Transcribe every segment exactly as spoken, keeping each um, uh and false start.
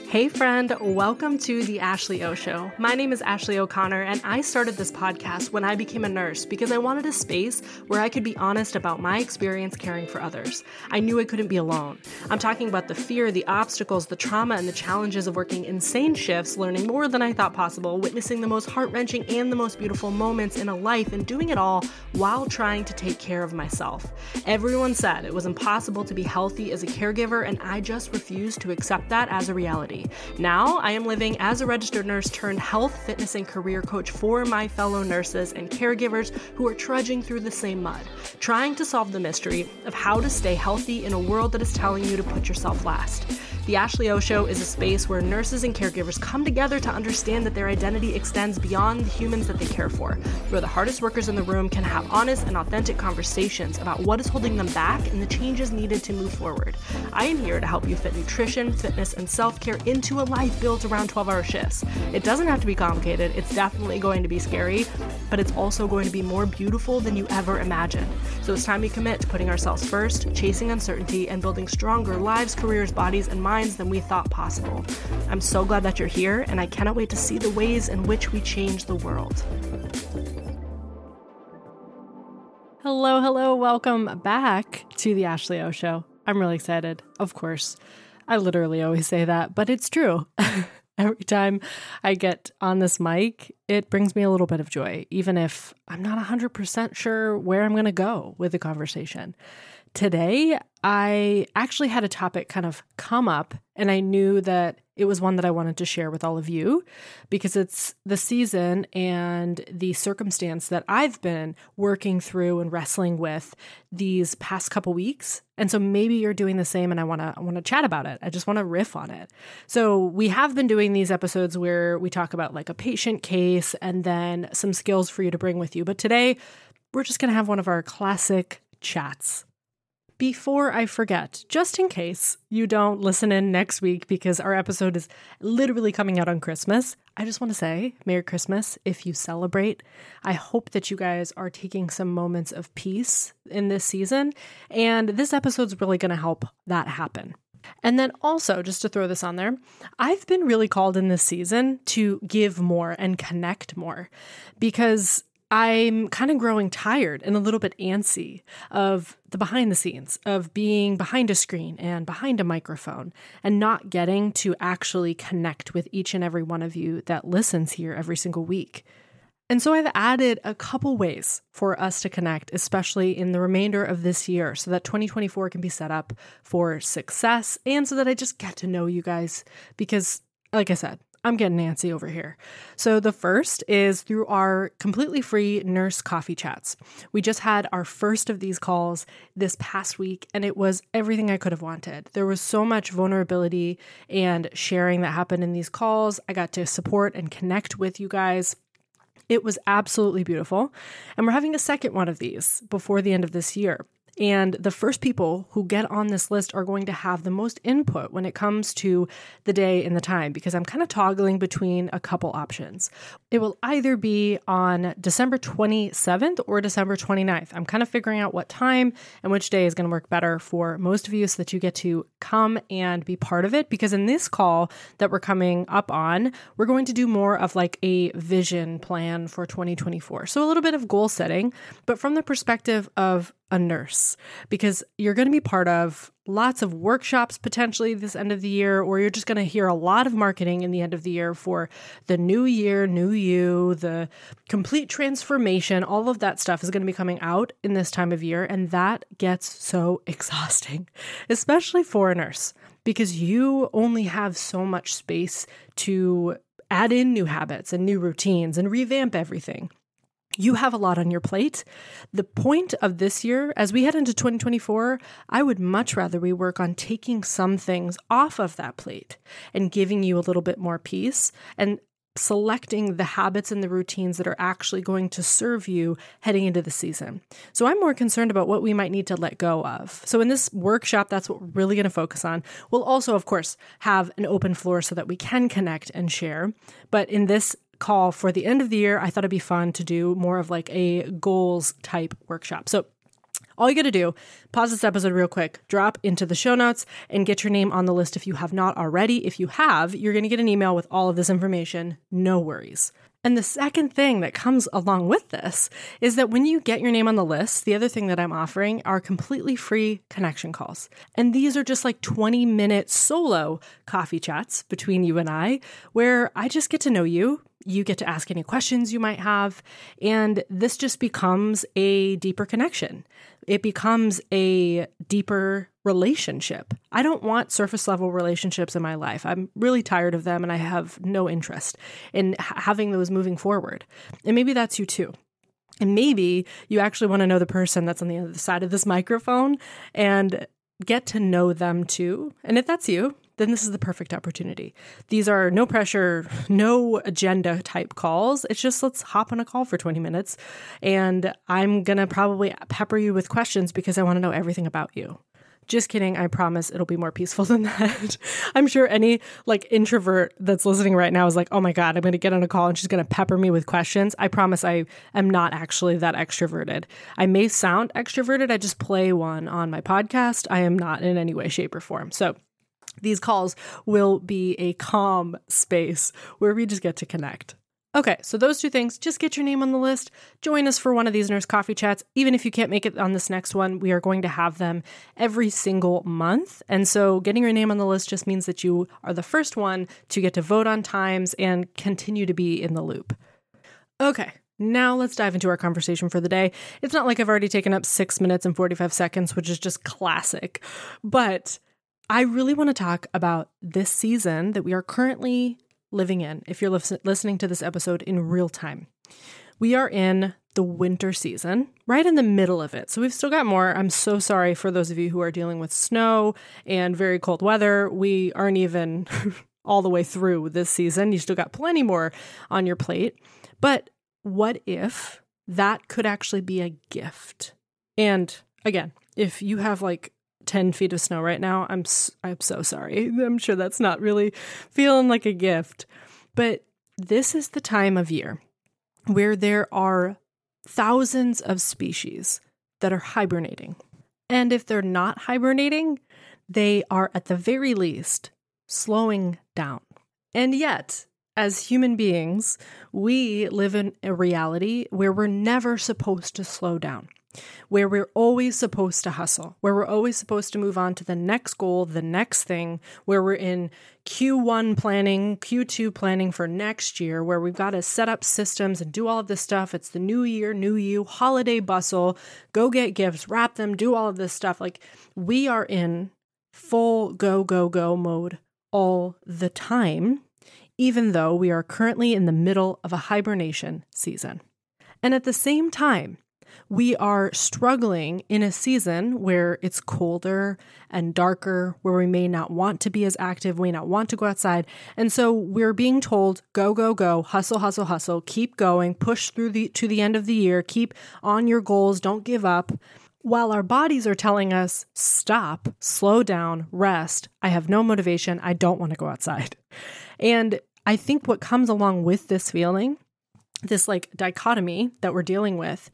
Hey friend, welcome to the Ashley O Show. My name is Ashley O'Connor, and I started this podcast when I became a nurse because I wanted a space where I could be honest about my experience caring for others. I knew I couldn't be alone. I'm talking about the fear, the obstacles, the trauma, and the challenges of working insane shifts, learning more than I thought possible, witnessing the most heart-wrenching and the most beautiful moments in a life, and doing it all while trying to take care of myself. Everyone said it was impossible to be healthy as a caregiver, and I just refused to accept that as a reality. Now, I am living as a registered nurse turned health, fitness, and career coach for my fellow nurses and caregivers who are trudging through the same mud, trying to solve the mystery of how to stay healthy in a world that is telling you to put yourself last. The Ashley O Show is a space where nurses and caregivers come together to understand that their identity extends beyond the humans that they care for, where the hardest workers in the room can have honest and authentic conversations about what is holding them back and the changes needed to move forward. I am here to help you fit nutrition, fitness, and self-care into a life built around twelve-hour shifts. It doesn't have to be complicated. It's definitely going to be scary, but it's also going to be more beautiful than you ever imagined. So it's time we commit to putting ourselves first, chasing uncertainty, and building stronger lives, careers, bodies, and minds than we thought possible. I'm so glad that you're here, and I cannot wait to see the ways in which we change the world. Hello, hello, welcome back to the Ashley O Show. I'm really excited, of course. I literally always say that, but it's true. Every time I get on this mic, it brings me a little bit of joy, even if I'm not one hundred percent sure where I'm going to go with the conversation. Today, I actually had a topic kind of come up, and I knew that it was one that I wanted to share with all of you because it's the season and the circumstance that I've been working through and wrestling with these past couple weeks. And so maybe you're doing the same, and I want to I want to chat about it. I just want to riff on it. So we have been doing these episodes where we talk about like a patient case and then some skills for you to bring with you. But today, we're just going to have one of our classic chats. Before I forget, just in case you don't listen in next week because our episode is literally coming out on Christmas, I just want to say Merry Christmas if you celebrate. I hope that you guys are taking some moments of peace in this season, and this episode's really going to help that happen. And then also, just to throw this on there, I've been really called in this season to give more and connect more because I'm kind of growing tired and a little bit antsy of the behind the scenes, of being behind a screen and behind a microphone and not getting to actually connect with each and every one of you that listens here every single week. And so I've added a couple ways for us to connect, especially in the remainder of this year, so that twenty twenty-four can be set up for success and so that I just get to know you guys because, like I said, I'm getting antsy over here. So the first is through our completely free nurse coffee chats. We just had our first of these calls this past week, and it was everything I could have wanted. There was so much vulnerability and sharing that happened in these calls. I got to support and connect with you guys. It was absolutely beautiful. And we're having a second one of these before the end of this year. And the first people who get on this list are going to have the most input when it comes to the day and the time, because I'm kind of toggling between a couple options. It will either be on December twenty-seventh or December twenty-ninth. I'm kind of figuring out what time and which day is going to work better for most of you so that you get to come and be part of it. Because in this call that we're coming up on, we're going to do more of like a vision plan for twenty twenty-four. So a little bit of goal setting, but from the perspective of a nurse, because you're going to be part of lots of workshops potentially this end of the year, or you're just going to hear a lot of marketing in the end of the year for the new year, new you, the complete transformation. All of that stuff is going to be coming out in this time of year. And that gets so exhausting, especially for a nurse, because you only have so much space to add in new habits and new routines and revamp everything. You have a lot on your plate. The point of this year, as we head into twenty twenty-four, I would much rather we work on taking some things off of that plate and giving you a little bit more peace and selecting the habits and the routines that are actually going to serve you heading into the season. So I'm more concerned about what we might need to let go of. So in this workshop, that's what we're really going to focus on. We'll also, of course, have an open floor so that we can connect and share. But in this call for the end of the year, I thought it'd be fun to do more of like a goals type workshop. So All you got to do, pause this episode real quick, drop into the show notes and get your name on the list if you have not already. If you have, you're going to get an email with all of this information. No worries. And the second thing that comes along with this is that when you get your name on the list, the other thing that I'm offering are completely free connection calls. And these are just like twenty minute solo coffee chats between you and I, where I just get to know you. You get to ask any questions you might have. And this just becomes a deeper connection. It becomes a deeper relationship. I don't want surface level relationships in my life. I'm really tired of them and I have no interest in ha- having those moving forward. And maybe that's you too. And maybe you actually want to know the person that's on the other side of this microphone and get to know them too. And if that's you, then this is the perfect opportunity. These are no pressure, no agenda type calls. It's just let's hop on a call for twenty minutes and I'm going to probably pepper you with questions because I want to know everything about you. Just kidding. I promise it'll be more peaceful than that. I'm sure any like introvert that's listening right now is like, oh my God, I'm going to get on a call and she's going to pepper me with questions. I promise I am not actually that extroverted. I may sound extroverted. I just play one on my podcast. I am not in any way, shape, or form. So these calls will be a calm space where we just get to connect. Okay, so those two things, just get your name on the list. Join us for one of these nurse coffee chats. Even if you can't make it on this next one, we are going to have them every single month. And so getting your name on the list just means that you are the first one to get to vote on times and continue to be in the loop. Okay, now let's dive into our conversation for the day. It's not like I've already taken up six minutes and forty-five seconds, which is just classic, but I really want to talk about this season that we are currently living in, if you're li- listening to this episode in real time. We are in the winter season, right in the middle of it. So we've still got more. I'm so sorry for those of you who are dealing with snow and very cold weather. We aren't even all the way through this season. You still got plenty more on your plate. But what if that could actually be a gift? And again, if you have like ten feet of snow right now, I'm I'm so sorry. I'm sure that's not really feeling like a gift. But this is the time of year where there are thousands of species that are hibernating. And if they're not hibernating, they are at the very least slowing down. And yet, as human beings, we live in a reality where we're never supposed to slow down, where we're always supposed to hustle, where we're always supposed to move on to the next goal, the next thing, where we're in Q one planning, Q two planning for next year, where we've got to set up systems and do all of this stuff. It's the new year, new you, holiday bustle, go get gifts, wrap them, do all of this stuff. Like we are in full go, go, go mode all the time, even though we are currently in the middle of a hibernation season. And at the same time, we are struggling in a season where it's colder and darker, where we may not want to be as active, we may not want to go outside. And so we're being told, go, go, go, hustle, hustle, hustle, keep going, push through the to the end of the year, keep on your goals, don't give up. While our bodies are telling us, stop, slow down, rest, I have no motivation, I don't want to go outside. And I think what comes along with this feeling, this like dichotomy that we're dealing with,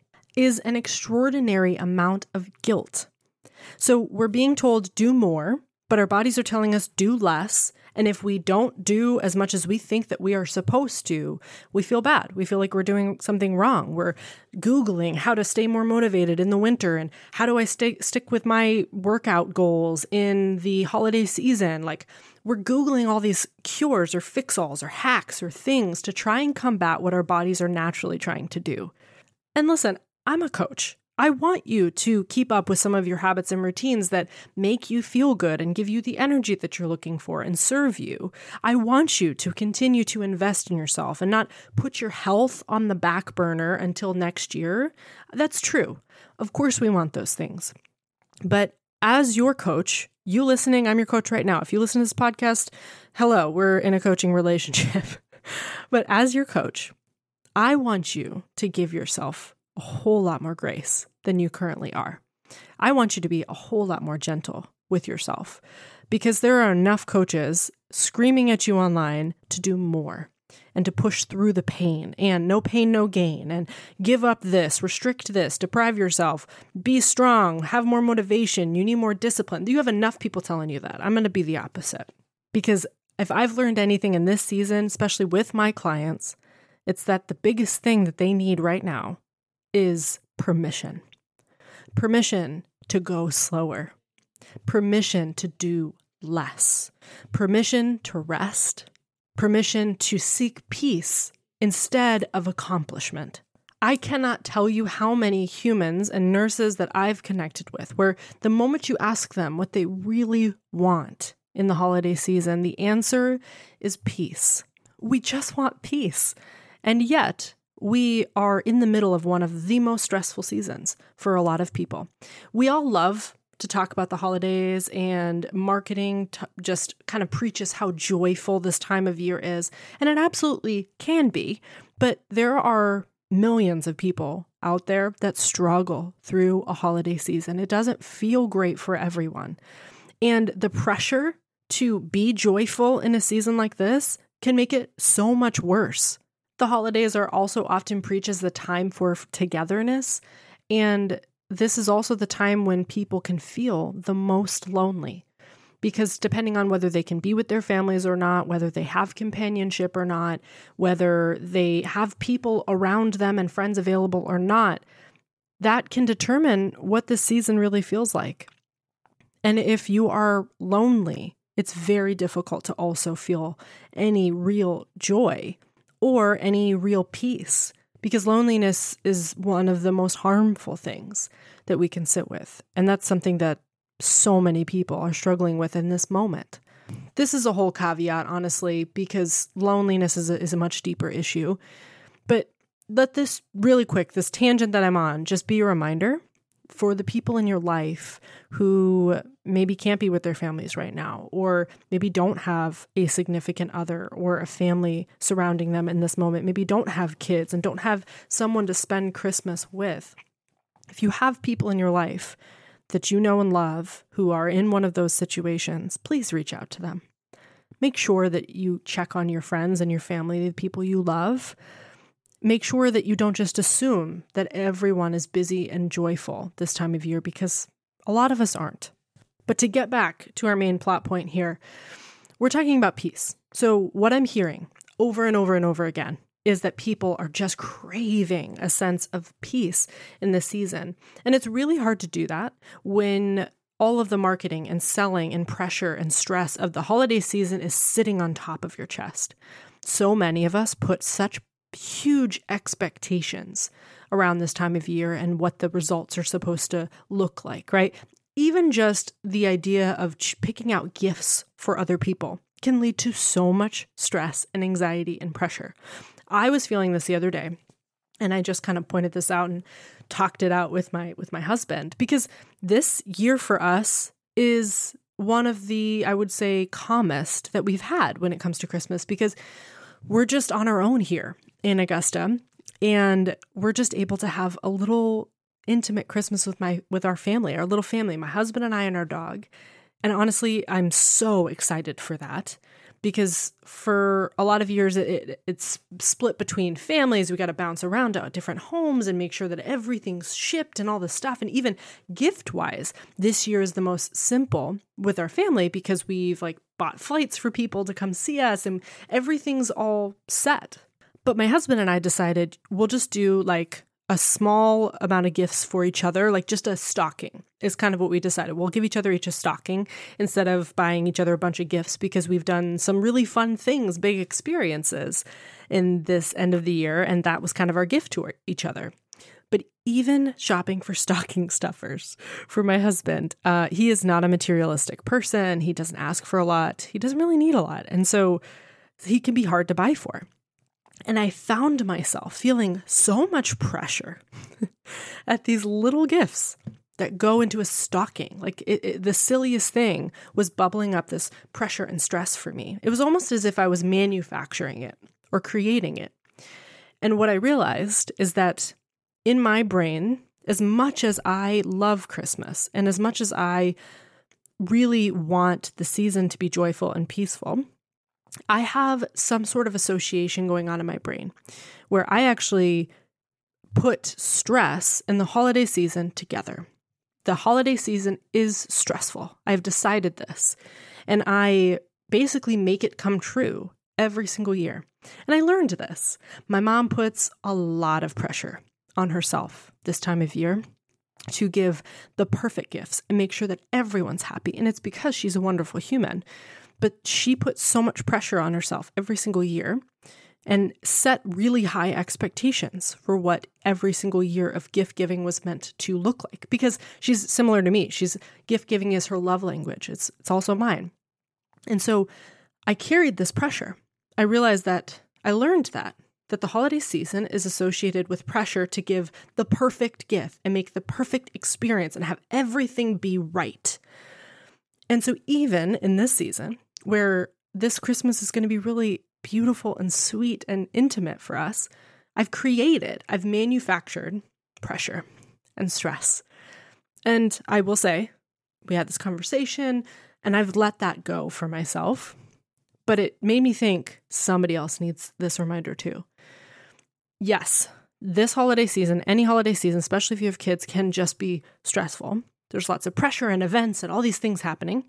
is an extraordinary amount of guilt. So we're being told do more, but our bodies are telling us do less. And if we don't do as much as we think that we are supposed to, we feel bad. We feel like we're doing something wrong. We're Googling how to stay more motivated in the winter and how do I stay, stick with my workout goals in the holiday season. Like we're Googling all these cures or fix-alls or hacks or things to try and combat what our bodies are naturally trying to do. And listen, I'm a coach. I want you to keep up with some of your habits and routines that make you feel good and give you the energy that you're looking for and serve you. I want you to continue to invest in yourself and not put your health on the back burner until next year. That's true. Of course, we want those things. But as your coach, you listening, I'm your coach right now. If you listen to this podcast, hello, we're in a coaching relationship. But as your coach, I want you to give yourself a whole lot more grace than you currently are. I want you to be a whole lot more gentle with yourself because there are enough coaches screaming at you online to do more. and to push through the pain and no pain, no gain, and give up this, restrict this, deprive yourself, be strong, have more motivation, you need more discipline. You have enough people telling you that. I'm going to be the opposite. Because if I've learned anything in this season, especially with my clients, it's that the biggest thing that they need right now is permission. Permission to go slower. Permission to do less. Permission to rest. Permission to seek peace instead of accomplishment. I cannot tell you how many humans and nurses that I've connected with where the moment you ask them what they really want in the holiday season, the answer is peace. We just want peace. And yet, we are in the middle of one of the most stressful seasons for a lot of people. We all love to talk about the holidays, and marketing t- just kind of preaches how joyful this time of year is. And it absolutely can be, but there are millions of people out there that struggle through a holiday season. It doesn't feel great for everyone. And the pressure to be joyful in a season like this can make it so much worse. The holidays are also often preached as the time for togetherness, and this is also the time when people can feel the most lonely, because depending on whether they can be with their families or not, whether they have companionship or not, whether they have people around them and friends available or not, that can determine what this season really feels like. And if you are lonely, it's very difficult to also feel any real joy or any real peace, because loneliness is one of the most harmful things that we can sit with. And that's something that so many people are struggling with in this moment. This is a whole caveat, honestly, because loneliness is a, is a much deeper issue. But let this really quick, this tangent that I'm on, just be a reminder for the people in your life who maybe can't be with their families right now, or maybe don't have a significant other or a family surrounding them in this moment, maybe don't have kids and don't have someone to spend Christmas with. If you have people in your life that you know and love who are in one of those situations, please reach out to them. Make sure that you check on your friends and your family, the people you love. Make sure that you don't just assume that everyone is busy and joyful this time of year, because a lot of us aren't. But to get back to our main plot point here, we're talking about peace. So what I'm hearing over and over and over again is that people are just craving a sense of peace in this season. And it's really hard to do that when all of the marketing and selling and pressure and stress of the holiday season is sitting on top of your chest. So many of us put such huge expectations around this time of year and what the results are supposed to look like, right? Even just the idea of ch- picking out gifts for other people can lead to so much stress and anxiety and pressure. I was feeling this the other day, and I just kind of pointed this out and talked it out with my with my husband, because this year for us is one of the, I would say, calmest that we've had when it comes to Christmas, because we're just on our own here in Augusta, and we're just able to have a little intimate Christmas with my with our family, our little family, my husband and I and our dog. And honestly, I'm so excited for that, because for a lot of years, it, it, it's split between families. We got to bounce around to different homes and make sure that everything's shipped and all this stuff. And even gift-wise, this year is the most simple with our family, because we've like bought flights for people to come see us and everything's all set. But my husband and I decided we'll just do like a small amount of gifts for each other, like just a stocking is kind of what we decided. We'll give each other each a stocking instead of buying each other a bunch of gifts, because we've done some really fun things, big experiences in this end of the year. And that was kind of our gift to each other. But even shopping for stocking stuffers for my husband, uh, he is not a materialistic person. He doesn't ask for a lot. He doesn't really need a lot. And so he can be hard to buy for. And I found myself feeling so much pressure at these little gifts that go into a stocking. Like it, it, the silliest thing was bubbling up this pressure and stress for me. It was almost as if I was manufacturing it or creating it. And what I realized is that in my brain, as much as I love Christmas and as much as I really want the season to be joyful and peaceful, I have some sort of association going on in my brain where I actually put stress and the holiday season together. The holiday season is stressful. I've decided this, and I basically make it come true every single year. And I learned this. My mom puts a lot of pressure on herself this time of year to give the perfect gifts and make sure that everyone's happy. And it's because she's a wonderful human. But she puts so much pressure on herself every single year and set really high expectations for what every single year of gift giving was meant to look like. Because she's similar to me. She's gift giving is her love language. It's it's also mine. And so I carried this pressure. I realized that I learned that, that the holiday season is associated with pressure to give the perfect gift and make the perfect experience and have everything be right. And so even in this season, where this Christmas is going to be really beautiful and sweet and intimate for us, I've created, I've manufactured pressure and stress. And I will say, we had this conversation and I've let that go for myself, but it made me think somebody else needs this reminder too. Yes, this holiday season, any holiday season, especially if you have kids, can just be stressful. There's lots of pressure and events and all these things happening.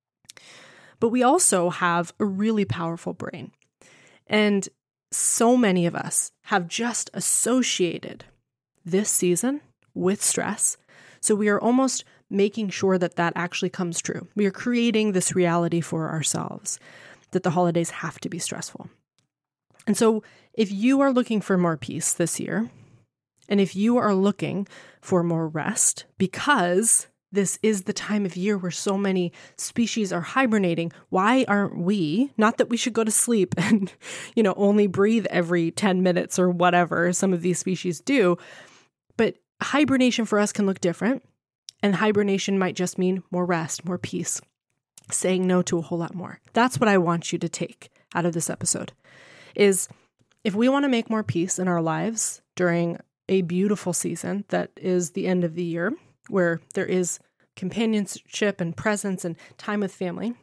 But we also have a really powerful brain. And so many of us have just associated this season with stress. So we are almost making sure that that actually comes true. We are creating this reality for ourselves that the holidays have to be stressful. And so if you are looking for more peace this year, and if you are looking for more rest, because this is the time of year where so many species are hibernating, why aren't we, not that we should go to sleep and, you know, only breathe every ten minutes or whatever some of these species do, but hibernation for us can look different. And hibernation might just mean more rest, more peace, saying no to a whole lot more. That's what I want you to take out of this episode, is if we want to make more peace in our lives during a beautiful season that is the end of the year, where there is companionship and presence and time with family,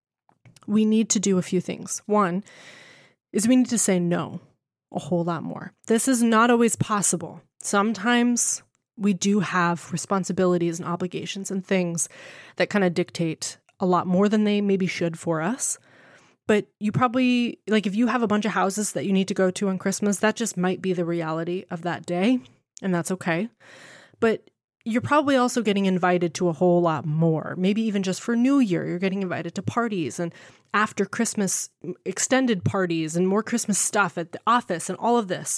we need to do a few things. One is we need to say no a whole lot more. This is not always possible. Sometimes we do have responsibilities and obligations and things that kind of dictate a lot more than they maybe should for us. But you probably, like if you have a bunch of houses that you need to go to on Christmas, that just might be the reality of that day, and that's okay. But you're probably also getting invited to a whole lot more. Maybe even just for New Year, you're getting invited to parties and after Christmas extended parties and more Christmas stuff at the office and all of this.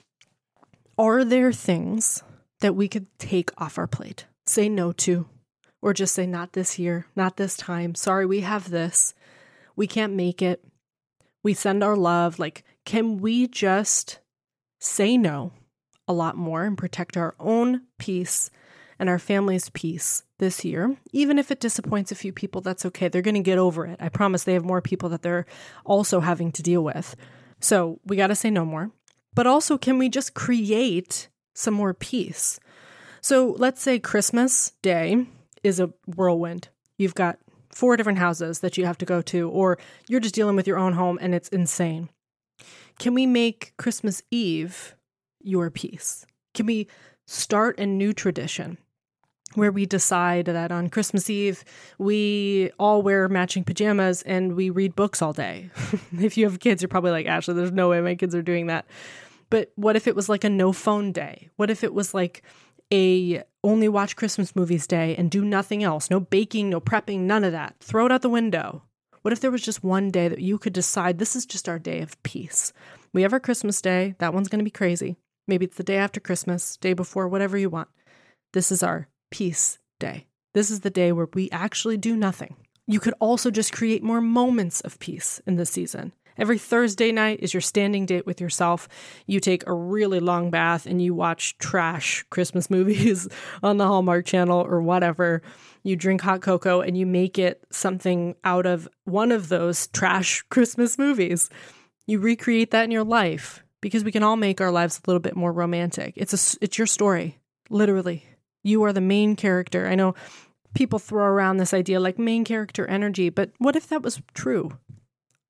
Are there things that we could take off our plate, say no to, or just say not this year, not this time. Sorry, we have this. We can't make it. We send our love. Like, can we just say no a lot more and protect our own peace and our family's peace this year? Even if it disappoints a few people, that's okay. They're going to get over it. I promise they have more people that they're also having to deal with. So we got to say no more. But also, can we just create some more peace? So let's say Christmas Day is a whirlwind. You've got four different houses that you have to go to, or you're just dealing with your own home and it's insane. Can we make Christmas Eve your peace? Can we start a new tradition where we decide that on Christmas Eve, we all wear matching pajamas and we read books all day? If you have kids, you're probably like, Ashley, there's no way my kids are doing that. But what if it was like a no phone day? What if it was like a only watch Christmas movies day and do nothing else? No baking, no prepping, none of that. Throw it out the window. What if there was just one day that you could decide this is just our day of peace? We have our Christmas day. That one's going to be crazy. Maybe it's the day after Christmas, day before, whatever you want. This is our peace day. This is the day where we actually do nothing. You could also just create more moments of peace in this season. Every Thursday night is your standing date with yourself. You take a really long bath and you watch trash Christmas movies on the Hallmark Channel or whatever. You drink hot cocoa and you make it something out of one of those trash Christmas movies. You recreate that in your life because we can all make our lives a little bit more romantic. It's a, it's your story, literally. You are the main character. I know people throw around this idea like main character energy, but what if that was true?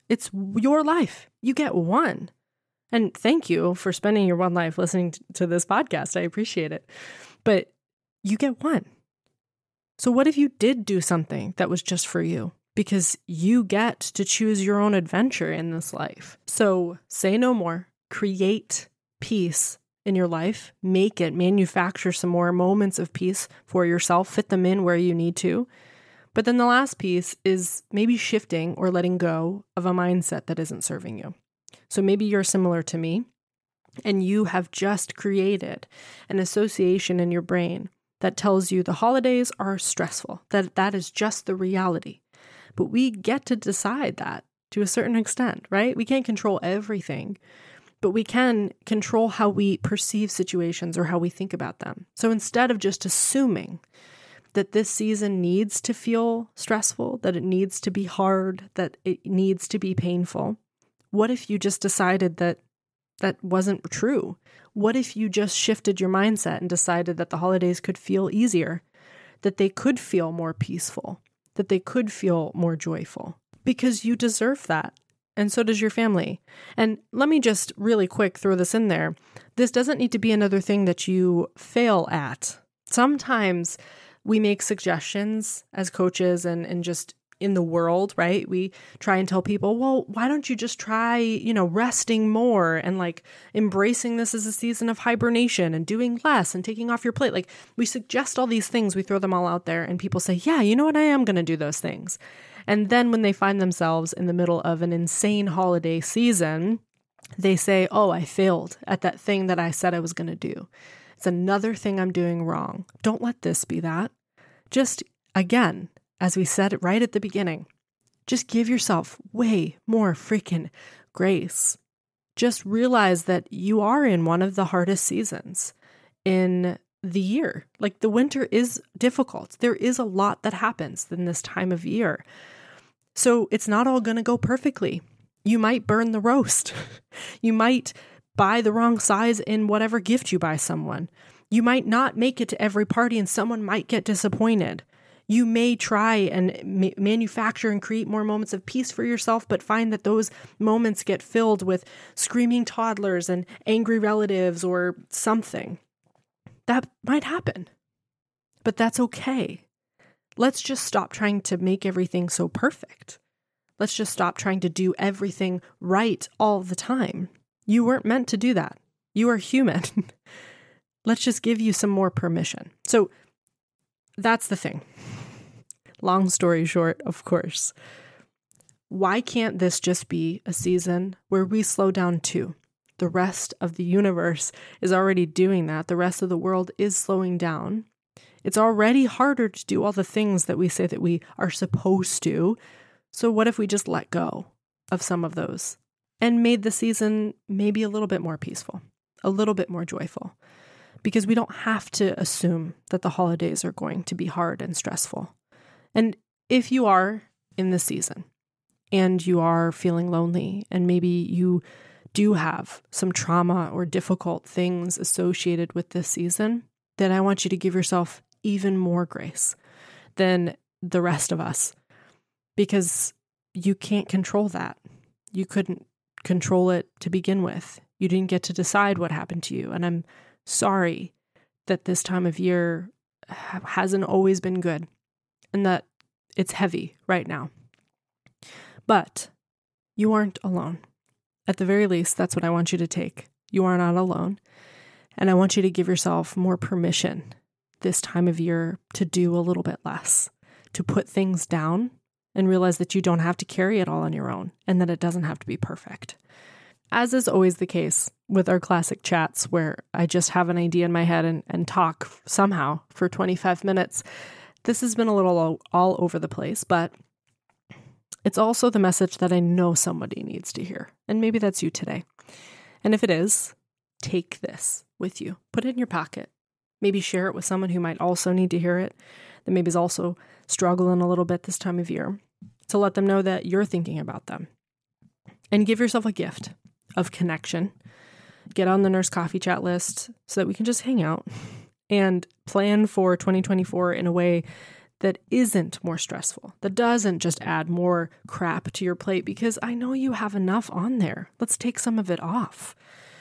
It's your life. You get one. And thank you for spending your one life listening to this podcast. I appreciate it. But you get one. So what if you did do something that was just for you? Because you get to choose your own adventure in this life. So say no more. Create peace in your life. Make it. Manufacture some more moments of peace for yourself. Fit them in where you need to. But then the last piece is maybe shifting or letting go of a mindset that isn't serving you. So maybe you're similar to me and you have just created an association in your brain that tells you the holidays are stressful, that that is just the reality. But we get to decide that to a certain extent, right? We can't control everything, but we can control how we perceive situations or how we think about them. So instead of just assuming that this season needs to feel stressful, that it needs to be hard, that it needs to be painful, what if you just decided that that wasn't true? What if you just shifted your mindset and decided that the holidays could feel easier, that they could feel more peaceful, that they could feel more joyful? Because you deserve that. And so does your family. And let me just really quick throw this in there. This doesn't need to be another thing that you fail at. Sometimes we make suggestions as coaches and, and just in the world, right? We try and tell people, well, why don't you just try, you know, resting more and like embracing this as a season of hibernation and doing less and taking off your plate. Like we suggest all these things, we throw them all out there and people say, yeah, you know what? I am going to do those things. And then when they find themselves in the middle of an insane holiday season, they say, oh, I failed at that thing that I said I was going to do. It's another thing I'm doing wrong. Don't let this be that. Just again, as we said it right at the beginning, just give yourself way more freaking grace. Just realize that you are in one of the hardest seasons in the year. Like the winter is difficult. There is a lot that happens in this time of year. So it's not all going to go perfectly. You might burn the roast. You might buy the wrong size in whatever gift you buy someone. You might not make it to every party and someone might get disappointed. You may try and ma- manufacture and create more moments of peace for yourself, but find that those moments get filled with screaming toddlers and angry relatives or something. That might happen, but that's okay. Let's just stop trying to make everything so perfect. Let's just stop trying to do everything right all the time. You weren't meant to do that. You are human. Let's just give you some more permission. So that's the thing. Long story short, of course. Why can't this just be a season where we slow down too? The rest of the universe is already doing that. The rest of the world is slowing down. It's already harder to do all the things that we say that we are supposed to. So what if we just let go of some of those and made the season maybe a little bit more peaceful, a little bit more joyful? Because we don't have to assume that the holidays are going to be hard and stressful. And if you are in this season and you are feeling lonely and maybe you do have some trauma or difficult things associated with this season, then I want you to give yourself even more grace than the rest of us, because you can't control that. You couldn't control it to begin with. You didn't get to decide what happened to you. And I'm sorry that this time of year hasn't always been good and that it's heavy right now. But you aren't alone. At the very least, that's what I want you to take. You are not alone. And I want you to give yourself more permission this time of year to do a little bit less, to put things down and realize that you don't have to carry it all on your own and that it doesn't have to be perfect. As is always the case with our classic chats where I just have an idea in my head and, and talk somehow for twenty-five minutes, this has been a little all, all over the place, but it's also the message that I know somebody needs to hear. And maybe that's you today. And if it is, take this with you. Put it in your pocket. Maybe share it with someone who might also need to hear it, that maybe is also struggling a little bit this time of year, to let them know that you're thinking about them. And give yourself a gift of connection. Get on the Nurse Coffee Chat list so that we can just hang out and plan for twenty twenty-four in a way that isn't more stressful, that doesn't just add more crap to your plate, because I know you have enough on there. Let's take some of it off.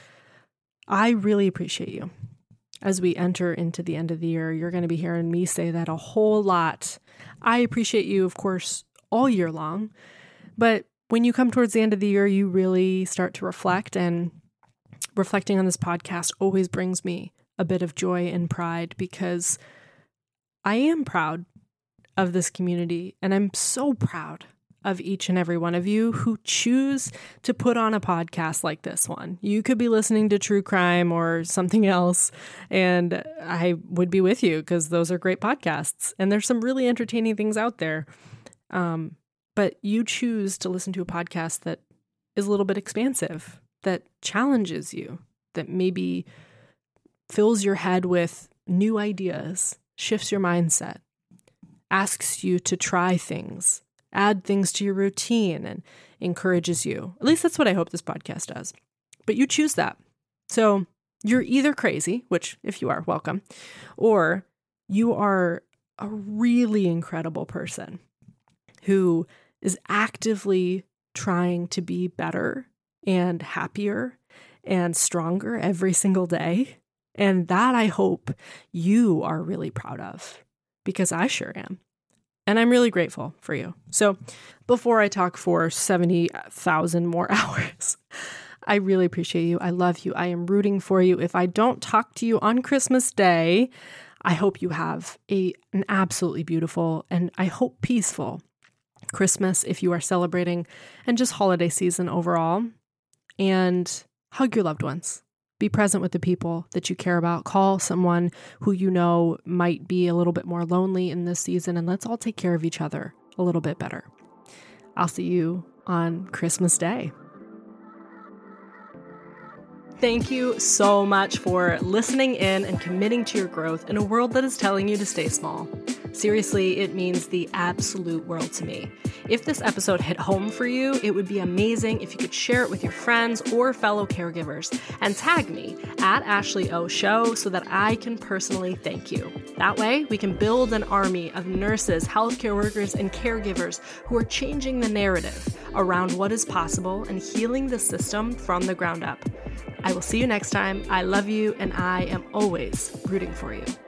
I really appreciate you. As we enter into the end of the year, you're going to be hearing me say that a whole lot. I appreciate you, of course, all year long, but when you come towards the end of the year, you really start to reflect, and reflecting on this podcast always brings me a bit of joy and pride, because I am proud of this community, and I'm so proud of each and every one of you who choose to put on a podcast like this one. You could be listening to true crime or something else, and I would be with you because those are great podcasts, and there's some really entertaining things out there. Um, but you choose to listen to a podcast that is a little bit expansive, that challenges you, that maybe fills your head with new ideas, shifts your mindset, asks you to try things, add things to your routine, and encourages you. At least that's what I hope this podcast does. But you choose that. So you're either crazy, which if you are, welcome, or you are a really incredible person who is actively trying to be better and happier and stronger every single day. And that I hope you are really proud of, because I sure am. And I'm really grateful for you. So before I talk for seventy thousand more hours, I really appreciate you. I love you. I am rooting for you. If I don't talk to you on Christmas Day, I hope you have a an absolutely beautiful and I hope peaceful Christmas if you are celebrating, and just holiday season overall. And hug your loved ones. Be present with the people that you care about. Call someone who you know might be a little bit more lonely in this season, and let's all take care of each other a little bit better. I'll see you on Christmas Day. Thank you so much for listening in and committing to your growth in a world that is telling you to stay small. Seriously, it means the absolute world to me. If this episode hit home for you, it would be amazing if you could share it with your friends or fellow caregivers and tag me at Ashley O Show so that I can personally thank you. That way, we can build an army of nurses, healthcare workers, and caregivers who are changing the narrative around what is possible and healing the system from the ground up. I will see you next time. I love you, and I am always rooting for you.